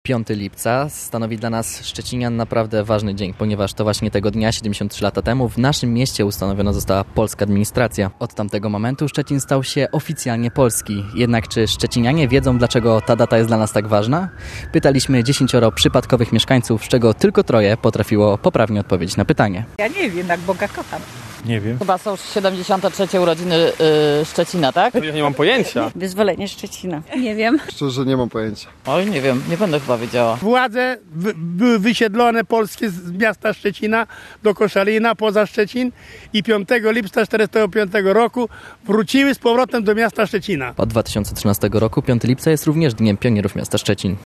5 lipca stanowi dla nas Szczecinian naprawdę ważny dzień, ponieważ to właśnie tego dnia, 73 lata temu, w naszym mieście ustanowiona została polska administracja. Od tamtego momentu Szczecin stał się oficjalnie polski. Jednak czy szczecinianie wiedzą, dlaczego ta data jest dla nas tak ważna? Pytaliśmy 10 przypadkowych mieszkańców, z czego tylko 3 potrafiło poprawnie odpowiedzieć na pytanie. Ja nie wiem, jak Boga kocham. Nie wiem. Chyba są 73 urodziny Szczecina, tak? Ja nie mam pojęcia. Wyzwolenie Szczecina. Nie wiem. Szczerze nie mam pojęcia. Oj, nie wiem, nie będę chyba wiedziała. Władze były wysiedlone polskie z miasta Szczecina do Koszalina, poza Szczecin i 5 lipca 1945 roku wróciły z powrotem do miasta Szczecina. Od 2013 roku 5 lipca jest również Dniem Pionierów Miasta Szczecin.